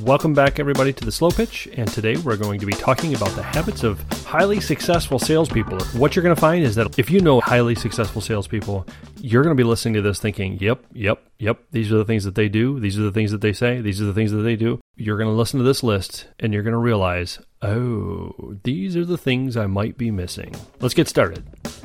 Welcome back, everybody, to The Slow Pitch, and today we're going to be talking about the habits of highly successful salespeople. What you're going to find is that if you know highly successful salespeople, you're going to be listening to this thinking, yep, these are the things that they do, these are the things that they say, these are the things that they do. You're going to listen to this list, and you're going to realize, oh, these are the things I might be missing. Let's get started.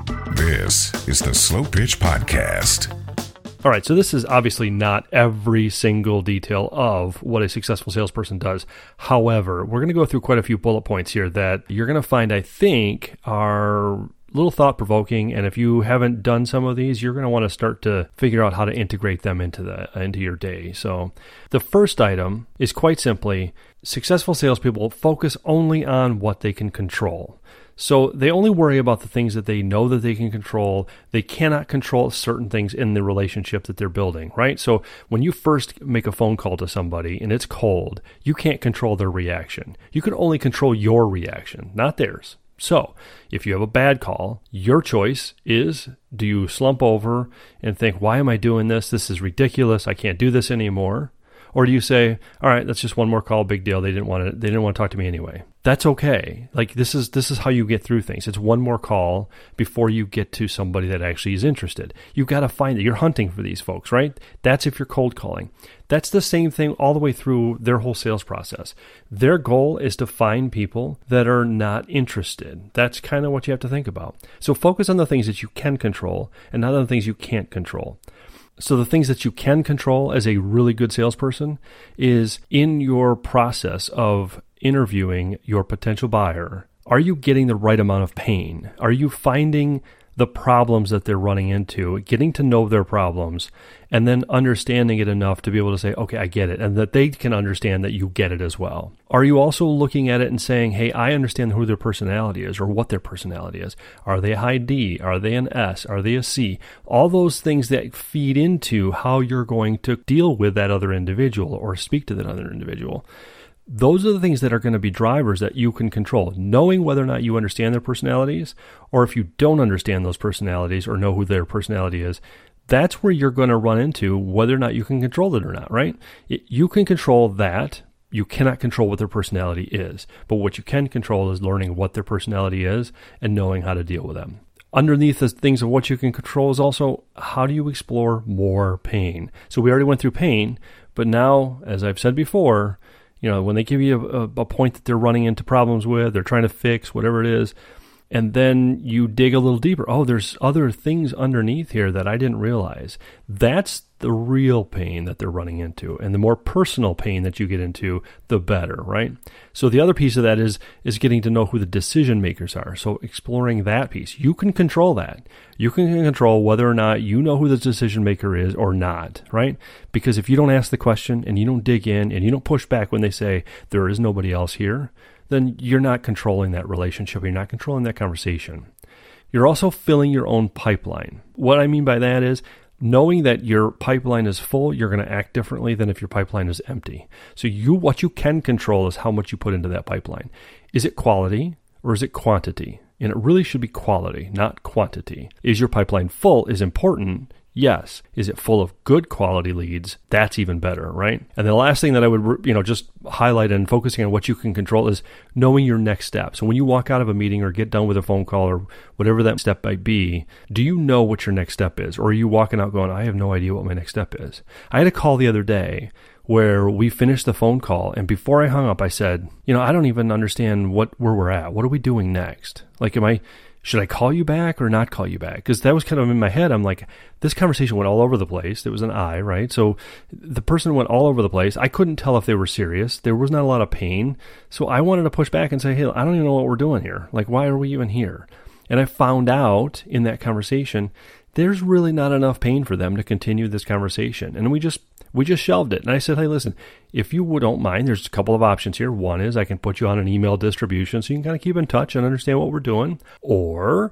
This is The Slow Pitch Podcast. All right, so this is obviously not every single detail of what a successful salesperson does. However, we're going to go through quite a few bullet points here that you're going to find, I think, are a little thought-provoking, and if you haven't done some of these, you're going to want to start to figure out how to integrate them into your day. So the first item is quite simply, successful salespeople focus only on what they can control. So they only worry about the things that they know that they can control. They cannot control certain things in the relationship that they're building, right? So when you first make a phone call to somebody and it's cold, you can't control their reaction. You can only control your reaction, not theirs. So if you have a bad call, your choice is, do you slump over and think, why am I doing this? This is ridiculous. I can't do this anymore. Or do you say, all right, that's just one more call, big deal. They didn't want to talk to me anyway. That's okay. Like this is how you get through things. It's one more call before you get to somebody that actually is interested. You've got to find it. You're hunting for these folks, right? That's if you're cold calling. That's the same thing all the way through their whole sales process. Their goal is to find people that are not interested. That's kind of what you have to think about. So focus on the things that you can control and not on the things you can't control. So the things that you can control as a really good salesperson is in your process of interviewing your potential buyer, are you getting the right amount of pain? Are you finding the problems that they're running into, getting to know their problems, and then understanding it enough to be able to say, okay, I get it, and that they can understand that you get it as well? Are you also looking at it and saying, hey, I understand who their personality is or what their personality is? Are they a high D? Are they an S? Are they a C? All those things that feed into how you're going to deal with that other individual or speak to that other individual. Those are the things that are going to be drivers that you can control. Knowing whether or not you understand their personalities, or if you don't understand those personalities or know who their personality is, that's where you're going to run into whether or not you can control it or not, right? You can control that. You cannot control what their personality is. But what you can control is learning what their personality is and knowing how to deal with them. Underneath the things of what you can control is also how do you explore more pain? So we already went through pain, but now, as I've said before, when they give you a point that they're running into problems with, they're trying to fix, whatever it is, and then you dig a little deeper. Oh, there's other things underneath here that I didn't realize. That's the real pain that they're running into. And the more personal pain that you get into, the better, right? So the other piece of that is getting to know who the decision makers are. So exploring that piece. You can control that. You can control whether or not you know who the decision maker is or not, right? Because if you don't ask the question and you don't dig in and you don't push back when they say there is nobody else here, then you're not controlling that relationship. You're not controlling that conversation. You're also filling your own pipeline. What I mean by that is knowing that your pipeline is full, you're going to act differently than if your pipeline is empty. So what you can control is how much you put into that pipeline. Is it quality or is it quantity? And it really should be quality, not quantity. Is your pipeline full is important. Yes. Is it full of good quality leads? That's even better, right? And the last thing that I would, just highlight and focusing on what you can control is knowing your next step. So when you walk out of a meeting or get done with a phone call or whatever that step might be, do you know what your next step is? Or are you walking out going, I have no idea what my next step is? I had a call the other day where we finished the phone call, and before I hung up, I said, I don't even understand where we're at. What are we doing next? Like, should I call you back or not call you back? Because that was kind of in my head. I'm like, this conversation went all over the place. There was an I, right? So the person went all over the place. I couldn't tell if they were serious. There was not a lot of pain. So I wanted to push back and say, hey, I don't even know what we're doing here. Like, why are we even here? And I found out in that conversation, there's really not enough pain for them to continue this conversation. And we just shelved it. And I said, hey, listen, if you don't mind, there's a couple of options here. One is I can put you on an email distribution so you can kind of keep in touch and understand what we're doing. Or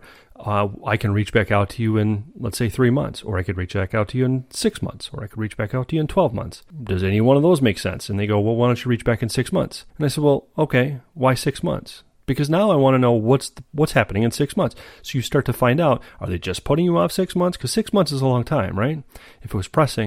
I can reach back out to you in, let's say, 3 months. Or I could reach back out to you in 6 months. Or I could reach back out to you in 12 months. Does any one of those make sense? And they go, well, why don't you reach back in 6 months? And I said, well, okay, why 6 months? Because now I want to know what's happening in 6 months. So you start to find out, are they just putting you off 6 months? Because 6 months is a long time, right? If it was pressing,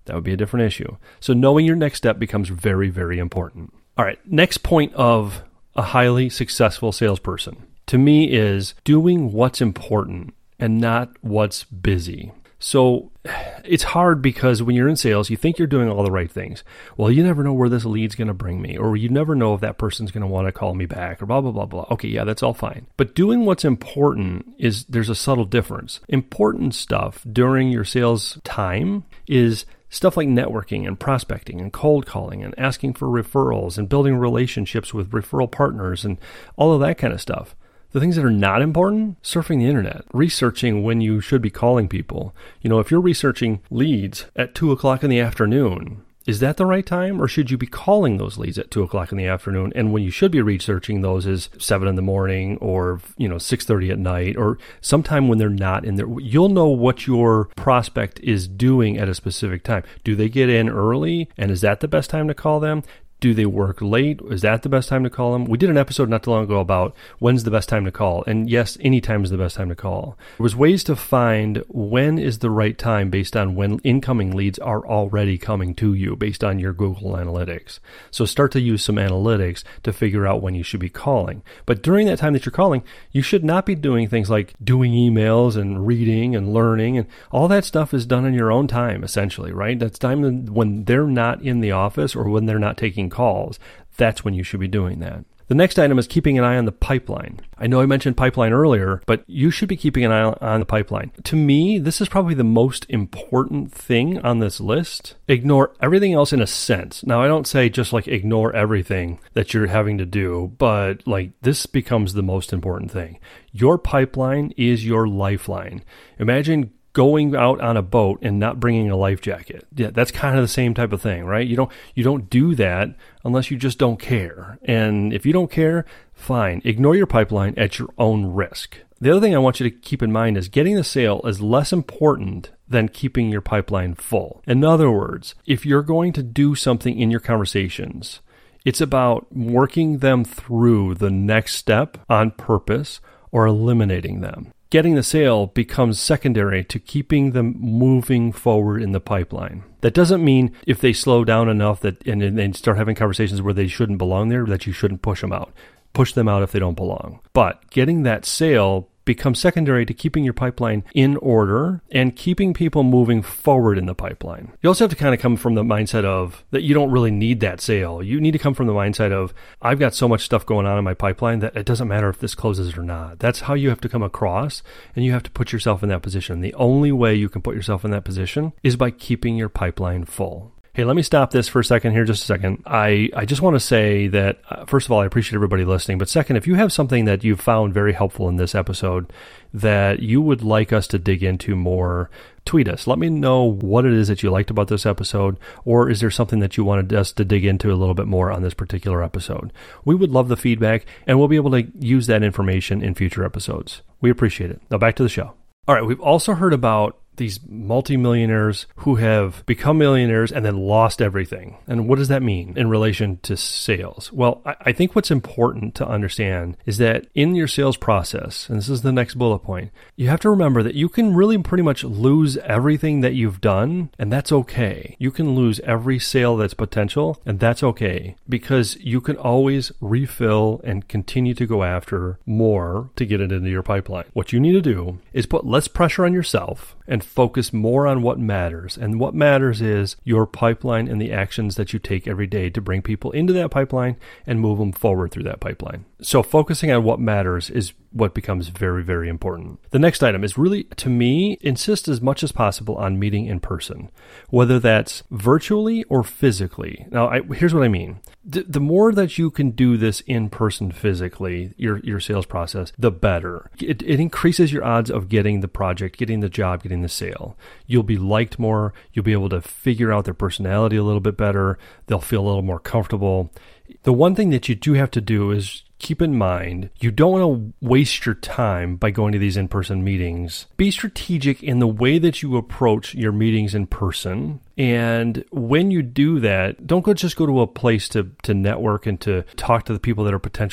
that would be a different issue. So knowing your next step becomes very, very important. All right, next point of a highly successful salesperson to me is doing what's important and not what's busy. So it's hard because when you're in sales, you think you're doing all the right things. Well, you never know where this lead's going to bring me, or you never know if that person's going to want to call me back, or blah, blah, blah, blah. Okay, yeah, that's all fine. But doing what's important there's a subtle difference. Important stuff during your sales time is stuff like networking and prospecting and cold calling and asking for referrals and building relationships with referral partners and all of that kind of stuff. The things that are not important, surfing the internet, researching when you should be calling people. If you're researching leads at 2 o'clock in the afternoon, is that the right time? Or should you be calling those leads at 2 o'clock in the afternoon? And when you should be researching those is 7 in the morning or 6:30 at night or sometime when they're not in there. You'll know what your prospect is doing at a specific time. Do they get in early? And is that the best time to call them? Do they work late? Is that the best time to call them? We did an episode not too long ago about when's the best time to call. And yes, any time is the best time to call. There was ways to find when is the right time based on when incoming leads are already coming to you based on your Google Analytics. So start to use some analytics to figure out when you should be calling. But during that time that you're calling, you should not be doing things like doing emails and reading and learning. And all that stuff is done in your own time, essentially, right? That's time when they're not in the office or when they're not taking calls. That's when you should be doing that. The next item is keeping an eye on the pipeline. I know I mentioned pipeline earlier, but you should be keeping an eye on the pipeline. To me, this is probably the most important thing on this list. Ignore everything else in a sense. Now, I don't say just like ignore everything that you're having to do, but like this becomes the most important thing. Your pipeline is your lifeline. Imagine going out on a boat and not bringing a life jacket. Yeah, that's kind of the same type of thing, right? You don't do that unless you just don't care. And if you don't care, fine. Ignore your pipeline at your own risk. The other thing I want you to keep in mind is getting the sale is less important than keeping your pipeline full. In other words, if you're going to do something in your conversations, it's about working them through the next step on purpose or eliminating them. Getting the sale becomes secondary to keeping them moving forward in the pipeline. That doesn't mean if they slow down enough and start having conversations where they shouldn't belong there, that you shouldn't push them out. Push them out if they don't belong. But getting that sale becomes secondary to keeping your pipeline in order and keeping people moving forward in the pipeline. You also have to kind of come from the mindset of that you don't really need that sale. You need to come from the mindset of, I've got so much stuff going on in my pipeline that it doesn't matter if this closes or not. That's how you have to come across, and you have to put yourself in that position. The only way you can put yourself in that position is by keeping your pipeline full. Hey, let me stop this for a second here, just a second. I just want to say that, first of all, I appreciate everybody listening. But second, if you have something that you've found very helpful in this episode that you would like us to dig into more, tweet us. Let me know what it is that you liked about this episode, or is there something that you wanted us to dig into a little bit more on this particular episode? We would love the feedback, and we'll be able to use that information in future episodes. We appreciate it. Now back to the show. All right, we've also heard about these multimillionaires who have become millionaires and then lost everything. And what does that mean in relation to sales? Well, I think what's important to understand is that in your sales process, and this is the next bullet point, you have to remember that you can really pretty much lose everything that you've done, and that's okay. You can lose every sale that's potential, and that's okay, because you can always refill and continue to go after more to get it into your pipeline. What you need to do is put less pressure on yourself and focus more on what matters. And what matters is your pipeline and the actions that you take every day to bring people into that pipeline and move them forward through that pipeline. So focusing on what matters is what becomes very, very important. The next item is really, to me, insist as much as possible on meeting in person, whether that's virtually or physically. Now, here's what I mean. The more that you can do this in person physically, your sales process, the better. It increases your odds of getting the project, getting the job, getting the sale. You'll be liked more. You'll be able to figure out their personality a little bit better. They'll feel a little more comfortable. The one thing that you do have to do is keep in mind, you don't want to waste your time by going to these in-person meetings. Be strategic in the way that you approach your meetings in person. And when you do that, don't just go to a place to network and to talk to the people that are potential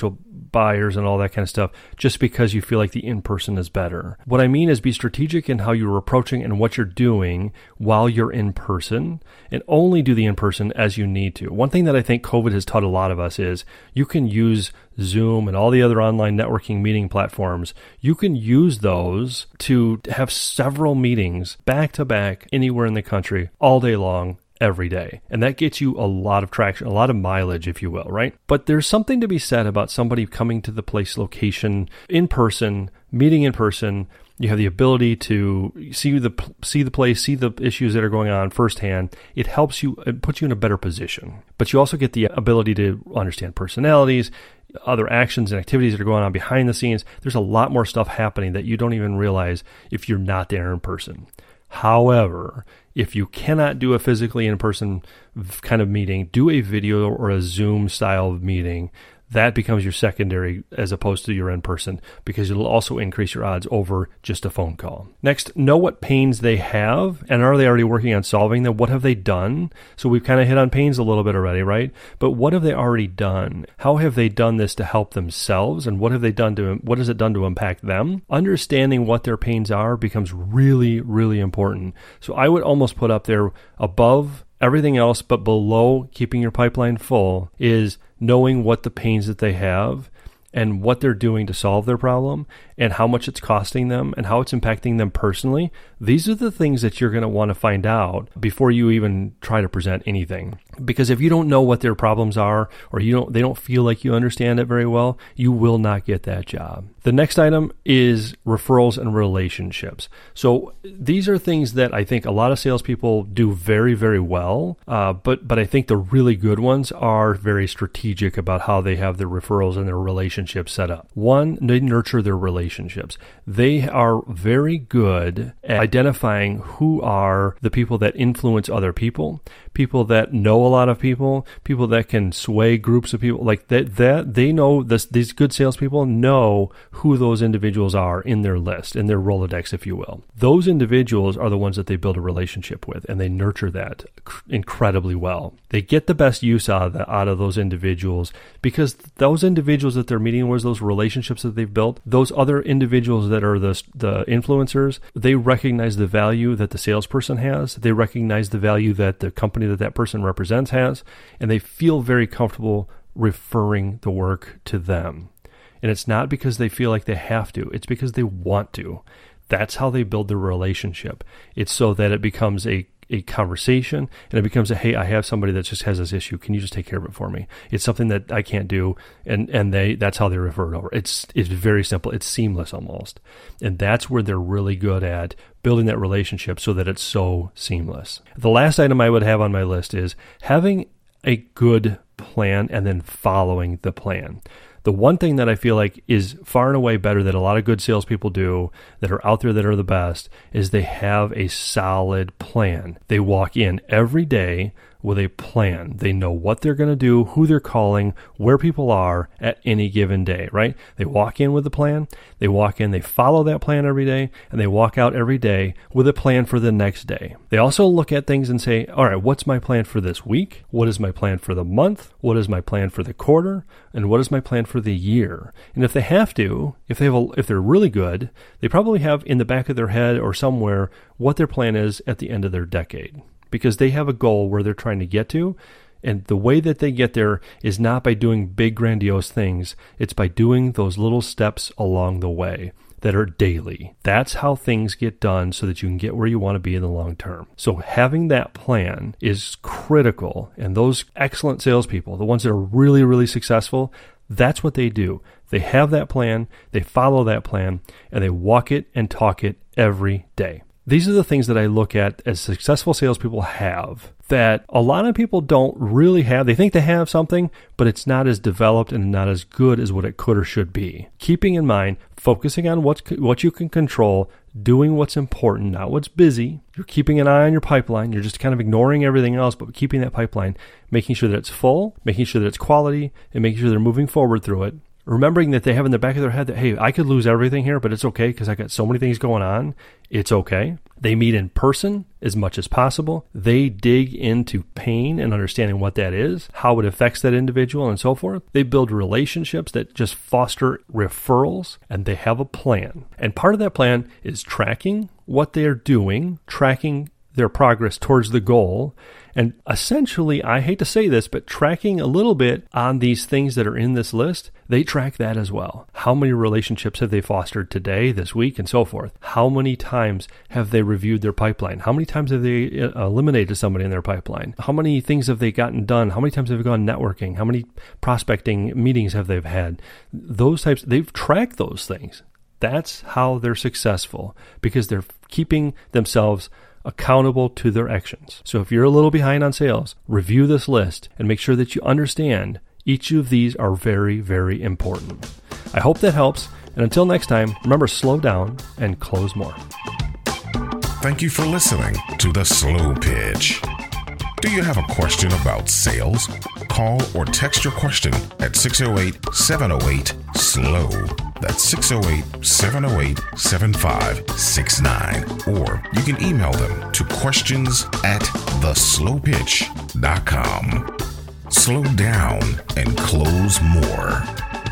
buyers and all that kind of stuff just because you feel like the in-person is better. What I mean is be strategic in how you're approaching and what you're doing while you're in person, and only do the in-person as you need to. One thing that I think COVID has taught a lot of us is you can use Zoom and all the other online networking meeting platforms. You can use those to have several meetings back to back anywhere in the country all day long, every day. And that gets you a lot of traction, a lot of mileage, if you will, right? But there's something to be said about somebody coming to the place location in person, meeting in person. You have the ability to see the place, see the issues that are going on firsthand. It helps you, it puts you in a better position. But you also get the ability to understand personalities, other actions and activities that are going on behind the scenes. There's a lot more stuff happening that you don't even realize if you're not there in person. However, if you cannot do a physically in-person kind of meeting, do a video or a Zoom style meeting. That becomes your secondary as opposed to your in-person, because it'll also increase your odds over just a phone call. Next, know what pains they have, and are they already working on solving them? What have they done? So we've kind of hit on pains a little bit already, right? But what have they already done? How have they done this to help themselves? And what have they done what has it done to impact them? Understanding what their pains are becomes really, really important. So I would almost put up there above everything else, but below keeping your pipeline full, is knowing what the pains that they have and what they're doing to solve their problem and how much it's costing them and how it's impacting them personally. These are the things that you're going to want to find out before you even try to present anything. Because if you don't know what their problems are, or they don't feel like you understand it very well, you will not get that job. The next item is referrals and relationships. So these are things that I think a lot of salespeople do very, very well. But I think the really good ones are very strategic about how they have their referrals and their relationships set up. One, they nurture their relationships. They are very good at identifying who are the people that influence other people, people that know a lot of people, people that can sway groups of people. Like that they know this. These good salespeople know who those individuals are in their list, in their Rolodex, if you will. Those individuals are the ones that they build a relationship with, and they nurture that incredibly well. They get the best use out of those individuals, because those individuals that they're meeting with, those relationships that they've built, those other individuals that are the influencers, they recognize the value that the salesperson has. They recognize the value that the company that person represents has, and they feel very comfortable referring the work to them. And it's not because they feel like they have to. It's because they want to. That's how they build their relationship. It's so that it becomes a conversation, and it becomes hey, I have somebody that just has this issue. Can you just take care of it for me? It's something that I can't do, and that's how they refer it over. It's very simple. It's seamless almost. And that's where they're really good at building that relationship so that it's so seamless. The last item I would have on my list is having a good plan and then following the plan. The one thing that I feel like is far and away better that a lot of good salespeople do that are out there that are the best is they have a solid plan. They walk in every day with a plan. They know what they're going to do, who they're calling, where people are at any given day, right? They walk in with a plan. They walk in, they follow that plan every day, and they walk out every day with a plan for the next day. They also look at things and say, all right, what's my plan for this week? What is my plan for the month? What is my plan for the quarter? And what is my plan for the year? And if they have to, if they're really good, they probably have in the back of their head or somewhere what their plan is at the end of their decade, because they have a goal where they're trying to get to. And the way that they get there is not by doing big, grandiose things. It's by doing those little steps along the way that are daily. That's how things get done so that you can get where you want to be in the long term. So having that plan is critical. And those excellent salespeople, the ones that are really, really successful, that's what they do. They have that plan, they follow that plan, and they walk it and talk it every day. These are the things that I look at as successful salespeople have that a lot of people don't really have. They think they have something, but it's not as developed and not as good as what it could or should be. Keeping in mind, focusing on what you can control, doing what's important, not what's busy. You're keeping an eye on your pipeline. You're just kind of ignoring everything else, but keeping that pipeline, making sure that it's full, making sure that it's quality, and making sure they're moving forward through it, remembering that they have in the back of their head that, hey, I could lose everything here, but it's okay because I got so many things going on. It's okay. They meet in person as much as possible. They dig into pain and understanding what that is, how it affects that individual, and so forth. They build relationships that just foster referrals, and they have a plan. And part of that plan is tracking what they're doing, tracking their progress towards the goal, and essentially, I hate to say this, but tracking a little bit on these things that are in this list, they track that as well. How many relationships have they fostered today, this week, and so forth? How many times have they reviewed their pipeline? How many times have they eliminated somebody in their pipeline? How many things have they gotten done? How many times have they gone networking? How many prospecting meetings have they had? Those types, they've tracked those things. That's how they're successful, because they're keeping themselves accountable to their actions. So if you're a little behind on sales, review this list and make sure that you understand each of these are very, very important. I hope that helps. And until next time, remember, slow down and close more. Thank you for listening to The Slow Pitch. Do you have a question about sales? Call or text your question at 608-708-SLOW. That's 608-708-7569. Or you can email them to questions@theslowpitch.com. Slow down and close more.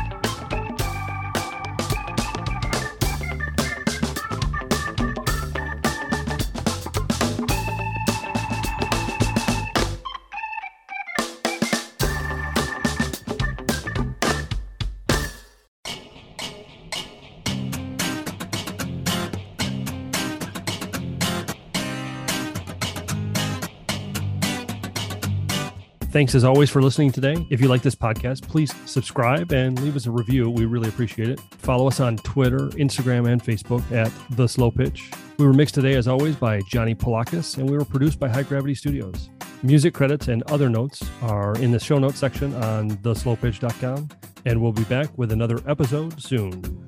Thanks as always for listening today. If you like this podcast, please subscribe and leave us a review. We really appreciate it. Follow us on Twitter, Instagram, and Facebook at The Slow Pitch. We were mixed today, as always, by Johnny Polakis, and we were produced by High Gravity Studios. Music credits and other notes are in the show notes section on theslowpitch.com, and we'll be back with another episode soon.